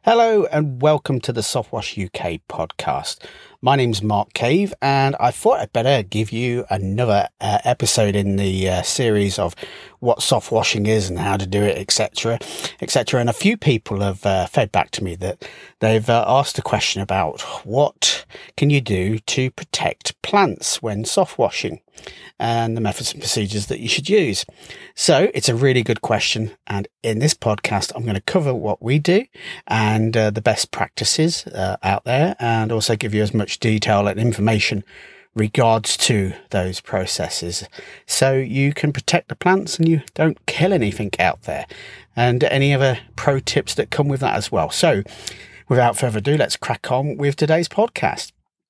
Hello and welcome to the Softwash UK podcast. My name's Mark Cave and I thought I'd better give you another episode in the series of what soft washing is and how to do it, etc., etc. And a few people have fed back to me that they've asked a question about what can you do to protect plants when soft washing and the methods and procedures that you should use. So it's a really good question. And in this podcast, I'm going to cover what we do and the best practices out there, and also give you as much detail and information regards to those processes so you can protect the plants and you don't kill anything out there, and any other pro tips that come with that as well. So without further ado, let's crack on with today's podcast.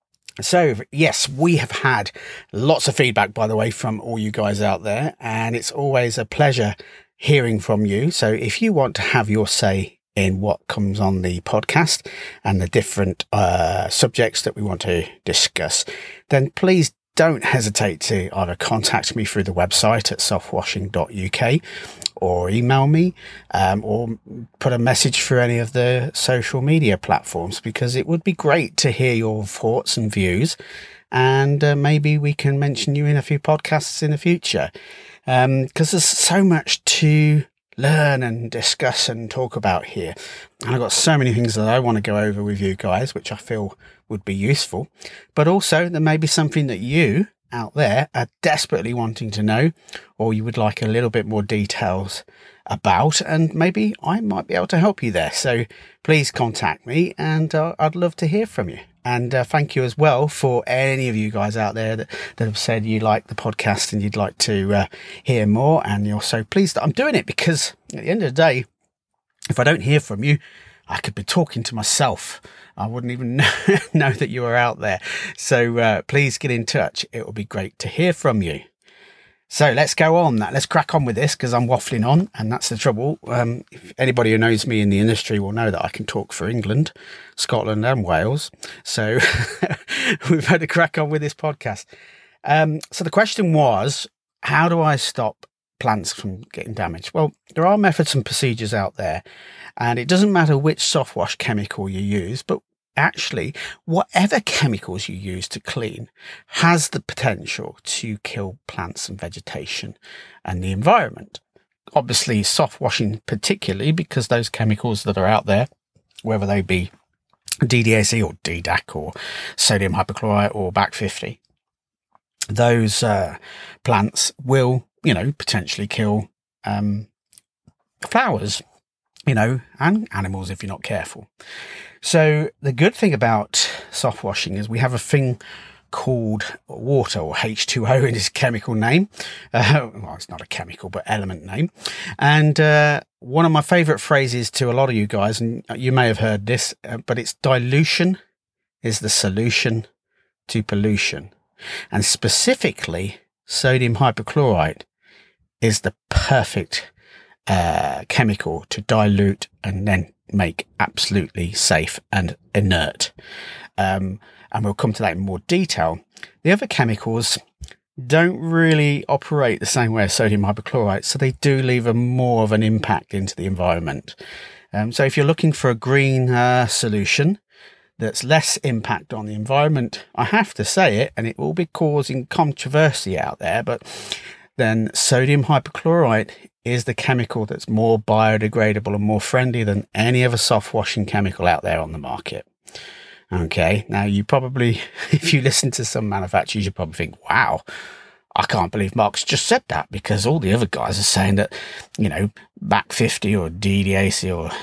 So, yes, we have had lots of feedback, by the way, from all you guys out there, and it's always a pleasure hearing from you. So if you want to have your say in what comes on the podcast and the different subjects that we want to discuss, then please don't hesitate to either contact me through the website at softwashing.uk or email me or put a message through any of the social media platforms, because it would be great to hear your thoughts and views, and maybe we can mention you in a few podcasts in the future, because there's so much to learn and discuss and talk about here, and I've got so many things that I want to go over with you guys which I feel would be useful, but also there may be something that you out there are desperately wanting to know, or you would like a little bit more details about, and maybe I might be able to help you there. So please contact me, and I'd love to hear from you. And thank you as well for any of you guys out there that have said you like the podcast and you'd like to hear more. And you're so pleased that I'm doing it, because at the end of the day, if I don't hear from you, I could be talking to myself. I wouldn't even know that you were out there. So please get in touch. It will be great to hear from you. So let's go on. Let's crack on with this, because I'm waffling on, and that's the trouble. If anybody who knows me in the industry will know that I can talk for England, Scotland and Wales. So we've had to crack on with this podcast. So the question was, how do I stop plants from getting damaged? Well, there are methods and procedures out there, and it doesn't matter which soft wash chemical you use, but actually, whatever chemicals you use to clean has the potential to kill plants and vegetation and the environment. Obviously, soft washing particularly, because those chemicals that are out there, whether they be DDAC or DDAC or sodium hypochlorite or BAC 50, those plants will, potentially kill flowers, and animals if you're not careful. So the good thing about soft washing is we have a thing called water, or H2O in its chemical name. Well, it's not a chemical, but element name. And one of my favorite phrases to a lot of you guys, and you may have heard this, but it's dilution is the solution to pollution. And specifically, sodium hypochlorite is the perfect chemical to dilute and then make absolutely safe and inert. And we'll come to that in more detail. The other chemicals don't really operate the same way as sodium hypochlorite, so they do leave more of an impact into the environment. So if you're looking for a green solution that's less impact on the environment, I have to say it, and it will be causing controversy out there, but then sodium hypochlorite is the chemical that's more biodegradable and more friendly than any other soft washing chemical out there on the market. Okay, now you probably, if you listen to some manufacturers, you probably think, wow, I can't believe Mark's just said that, because all the other guys are saying that, BAC 50 or DDAC or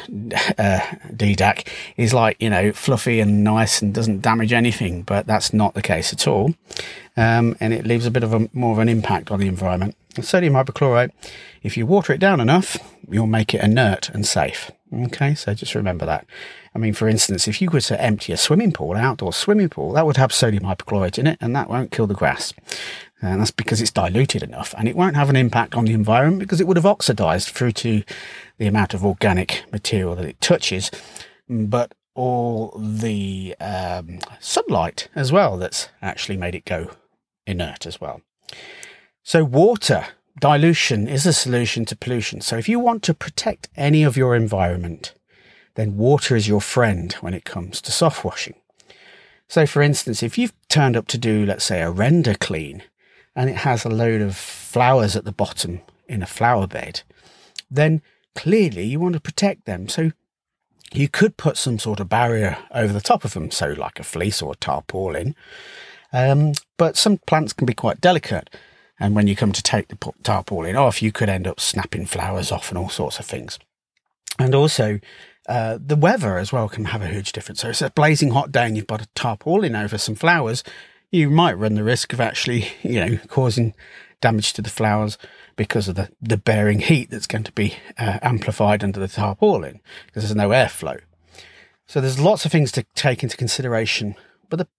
DDAC is like, fluffy and nice and doesn't damage anything, but that's not the case at all. And it leaves a bit of more of an impact on the environment. And sodium hypochlorite, if you water it down enough, you'll make it inert and safe. Okay, so just remember that. I mean, for instance, if you were to empty a swimming pool, an outdoor swimming pool, that would have sodium hypochlorite in it, and that won't kill the grass. And that's because it's diluted enough, and it won't have an impact on the environment because it would have oxidized through to the amount of organic material that it touches, but all the sunlight as well that's actually made it go inert as well. So water dilution is a solution to pollution. So if you want to protect any of your environment, then water is your friend when it comes to soft washing. So for instance, if you've turned up to do, let's say, a render clean, and it has a load of flowers at the bottom in a flower bed, then clearly you want to protect them. So you could put some sort of barrier over the top of them, so like a fleece or a tarpaulin. But some plants can be quite delicate. And when you come to take the tarpaulin off, you could end up snapping flowers off and all sorts of things. And also, the weather as well can have a huge difference. So it's a blazing hot day and you've got a tarpaulin over some flowers, you might run the risk of actually, causing damage to the flowers because of the bearing heat that's going to be amplified under the tarpaulin because there's no airflow. So there's lots of things to take into consideration, but the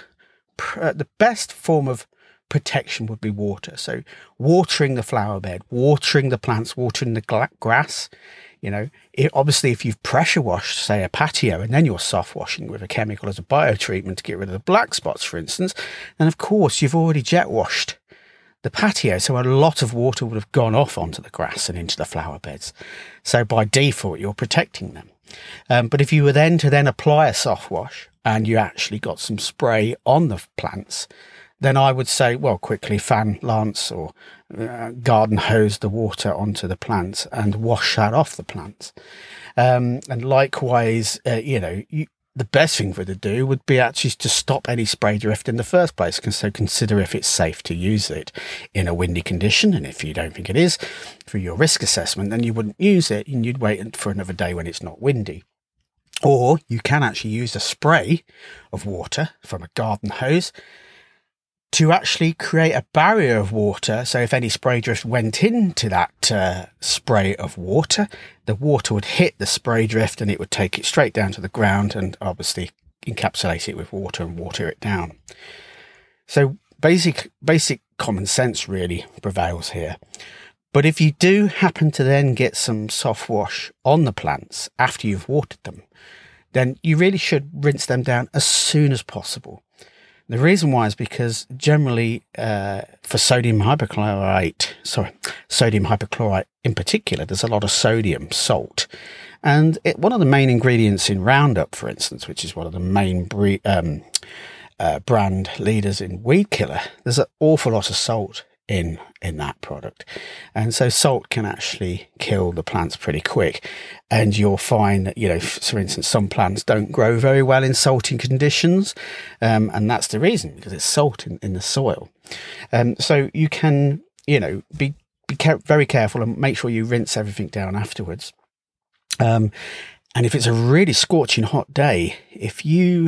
best form of protection would be water. So watering the flower bed, watering the plants, watering the grass. Obviously, if you've pressure washed, say, a patio, and then you're soft washing with a chemical as a biotreatment to get rid of the black spots, for instance, then of course you've already jet washed the patio. So a lot of water would have gone off onto the grass and into the flower beds. So by default, you're protecting them. But if you were then to apply a soft wash and you actually got some spray on the plants, then I would say, quickly fan, lance, or garden hose the water onto the plants and wash that off the plants. And likewise, the best thing for it to do would be actually to stop any spray drift in the first place. So consider if it's safe to use it in a windy condition. And if you don't think it is, for your risk assessment, then you wouldn't use it and you'd wait for another day when it's not windy. Or you can actually use a spray of water from a garden hose to actually create a barrier of water. So if any spray drift went into that spray of water, the water would hit the spray drift and it would take it straight down to the ground and obviously encapsulate it with water and water it down. So basic common sense really prevails here. But if you do happen to then get some soft wash on the plants after you've watered them, then you really should rinse them down as soon as possible. The reason why is because generally for sodium hypochlorite in particular, there's a lot of sodium, salt. And one of the main ingredients in Roundup, for instance, which is one of the main brand leaders in weed killer, there's an awful lot of salt in that product. And so salt can actually kill the plants pretty quick. And you'll find that, for instance, some plants don't grow very well in salty conditions. And that's the reason, because it's salt in the soil. So you can, be very careful and make sure you rinse everything down afterwards. And if it's a really scorching hot day, if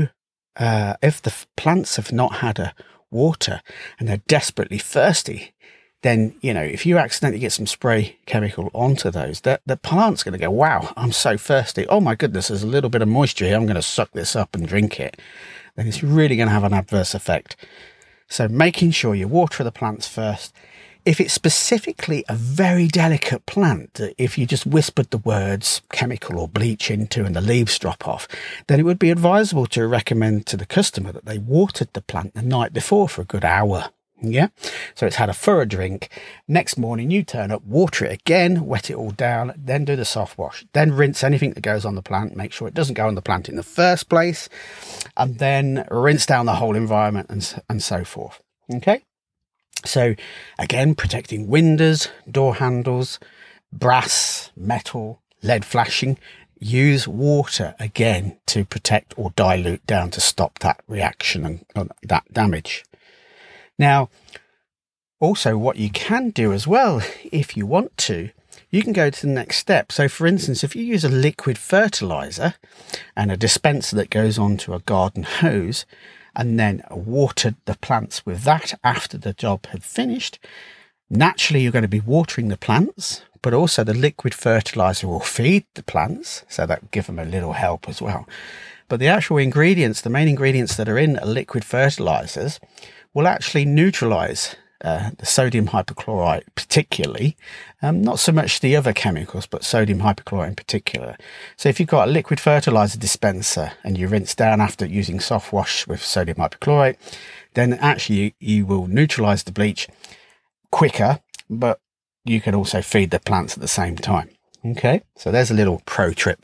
the plants have not had a water and they're desperately thirsty, then if you accidentally get some spray chemical onto those, the plant's going to go, wow, I'm so thirsty, oh my goodness, there's a little bit of moisture here, I'm going to suck this up and drink it. Then it's really going to have an adverse effect. So making sure you water the plants first. If it's specifically a very delicate plant, that if you just whispered the words chemical or bleach into and the leaves drop off, then it would be advisable to recommend to the customer that they watered the plant the night before for a good hour. Yeah. So it's had a thorough drink. Next morning you turn up, water it again, wet it all down, then do the soft wash, then rinse anything that goes on the plant, make sure it doesn't go on the plant in the first place, and then rinse down the whole environment and so forth. Okay. So again, protecting windows, door handles, brass, metal, lead flashing. Use water again to protect or dilute down to stop that reaction and that damage. Now, also what you can do as well, if you want to, you can go to the next step. So for instance, if you use a liquid fertilizer and a dispenser that goes onto a garden hose, and then watered the plants with that after the job had finished, naturally you're going to be watering the plants, but also the liquid fertilizer will feed the plants, so that will give them a little help as well. But the actual ingredients, the main ingredients that are in liquid fertilizers, will actually neutralize the sodium hypochlorite particularly, not so much the other chemicals, but sodium hypochlorite in particular. So if you've got a liquid fertilizer dispenser and you rinse down after using soft wash with sodium hypochlorite, then actually you will neutralize the bleach quicker, but you can also feed the plants at the same time. Okay, so there's a little pro tip for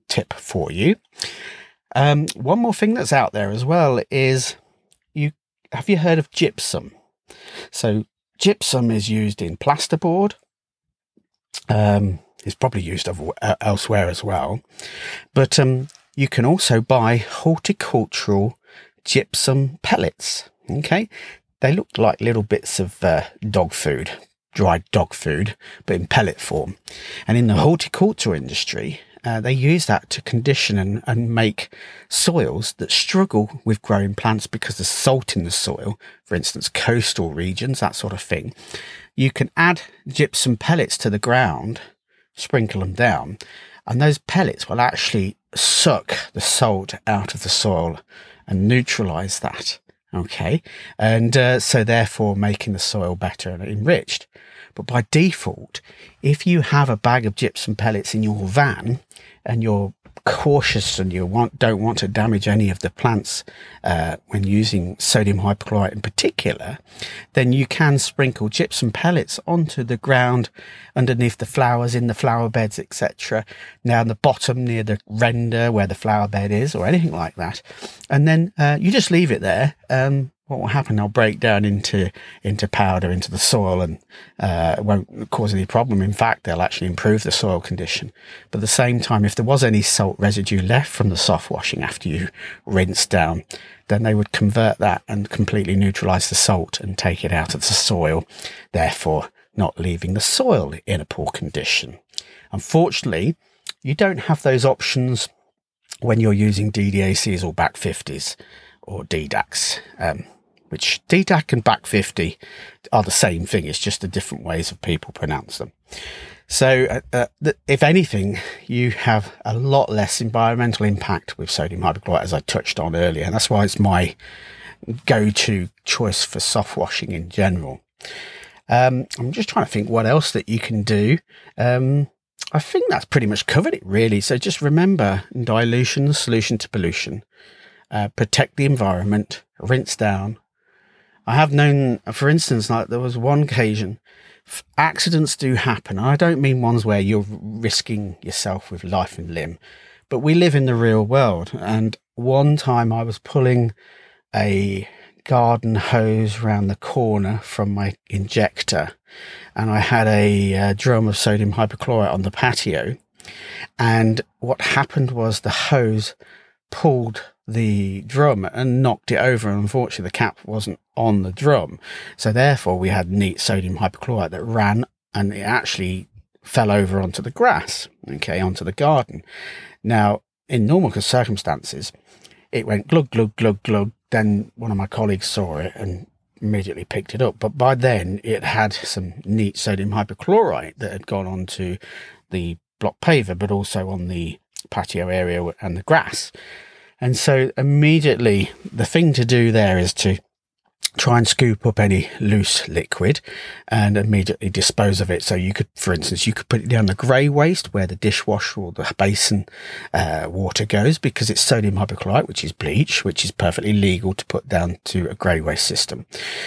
tip for you. One more thing that's out there as well is, have you heard of gypsum? So gypsum is used in plasterboard. It's probably used elsewhere as well. But you can also buy horticultural gypsum pellets. Okay, they look like little bits of dog food, dried dog food, but in pellet form. And in the horticulture industry, they use that to condition and make soils that struggle with growing plants because there's salt in the soil, for instance, coastal regions, that sort of thing. You can add gypsum pellets to the ground, sprinkle them down, and those pellets will actually suck the salt out of the soil and neutralize that. Okay. And so therefore making the soil better and enriched. But by default, if you have a bag of gypsum pellets in your van and you're cautious and you don't want to damage any of the plants when using sodium hypochlorite in particular, then you can sprinkle gypsum pellets onto the ground underneath the flowers, in the flower beds, etc. Down the bottom near the render where the flower bed is, or anything like that. And then you just leave it there. What will happen? They'll break down into powder, into the soil, and it won't cause any problem. In fact, they'll actually improve the soil condition. But at the same time, if there was any salt residue left from the soft washing after you rinse down, then they would convert that and completely neutralize the salt and take it out of the soil, therefore not leaving the soil in a poor condition. Unfortunately, you don't have those options when you're using DDACs or BAC 50s or DDACs. Which DDAC and BAC 50 are the same thing. It's just the different ways of people pronounce them. So if anything, you have a lot less environmental impact with sodium hypochlorite, as I touched on earlier. And that's why it's my go-to choice for soft washing in general. I'm just trying to think what else that you can do. I think that's pretty much covered it, really. So just remember, dilution, solution to pollution. Protect the environment, rinse down. I have known, for instance, like there was one occasion, accidents do happen. I don't mean ones where you're risking yourself with life and limb, but we live in the real world. And one time I was pulling a garden hose around the corner from my injector, and I had a drum of sodium hypochlorite on the patio. And what happened was the hose pulled the drum and knocked it over. Unfortunately, the cap wasn't on the drum. So therefore, we had neat sodium hypochlorite that ran, and it actually fell over onto the grass, onto the garden. Now, in normal circumstances, it went glug, glug, glug, glug. Then one of my colleagues saw it and immediately picked it up. But by then, it had some neat sodium hypochlorite that had gone onto the block paver, but also on the patio area and the grass. And so immediately the thing to do there is to try and scoop up any loose liquid and immediately dispose of it. So you could, for instance, put it down the grey waste where the dishwasher or the basin water goes, because it's sodium hypochlorite, which is bleach, which is perfectly legal to put down to a grey waste system.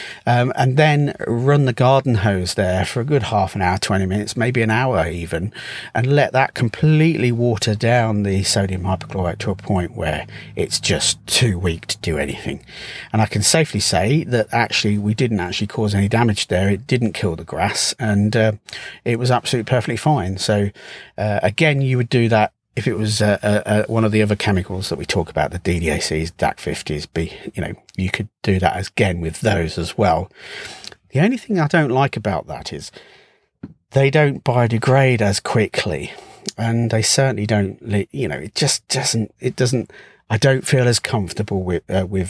And then run the garden hose there for a good half an hour, 20 minutes, maybe an hour even, and let that completely water down the sodium hypochlorite to a point where it's just too weak to do anything. And I can safely say that actually we didn't actually cause any damage there. It didn't kill the grass, and it was absolutely perfectly fine. So again, you would do that if it was one of the other chemicals that we talk about, the DDACs, DAC 50s. You could do that again with those as well. The only thing I don't like about that is they don't biodegrade as quickly, and they certainly don't. It just doesn't. I don't feel as comfortable with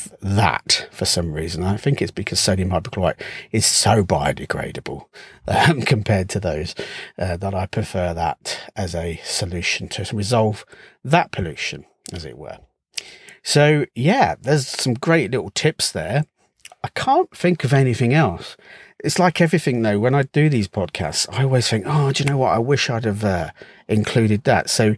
that for some reason. I think it's because sodium hypochlorite is so biodegradable compared to those that I prefer that as a solution to resolve that pollution, as it were. So, yeah, there's some great little tips there. I can't think of anything else. It's like everything, though. When I do these podcasts, I always think, do you know what? I wish I'd have included that. So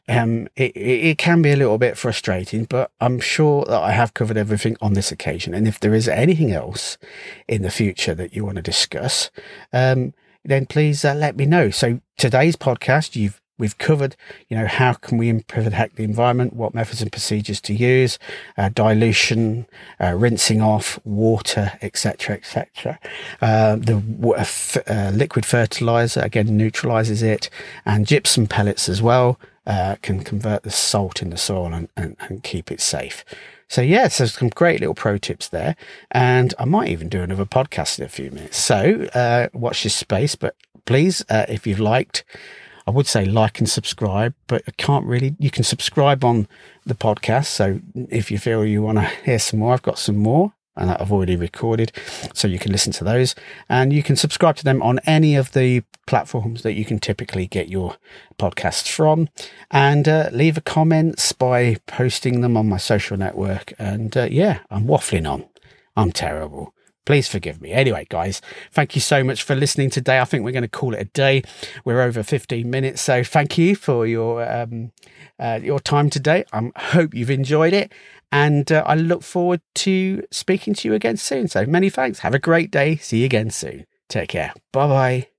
it can be a little bit frustrating, but I'm sure that I have covered everything on this occasion. And if there is anything else in the future that you want to discuss, then please let me know. So today's podcast, we've covered, how can we protect the environment, what methods and procedures to use, dilution, rinsing off, water, etc., etc. Liquid fertilizer, again, neutralizes it, and gypsum pellets as well can convert the salt in the soil and keep it safe. So so some great little pro tips there, and I might even do another podcast in a few minutes. So watch this space, but please, if you've liked, I would say like and subscribe, but you can subscribe on the podcast. So if you feel you want to hear some more, I've got some more and I've already recorded, so you can listen to those, and you can subscribe to them on any of the platforms that you can typically get your podcasts from, and leave a comments by posting them on my social network. And I'm waffling on. I'm terrible. Please forgive me. Anyway, guys, thank you so much for listening today. I think we're going to call it a day. We're over 15 minutes. So thank you for your time today. I hope you've enjoyed it. And I look forward to speaking to you again soon. So many thanks. Have a great day. See you again soon. Take care. Bye-bye.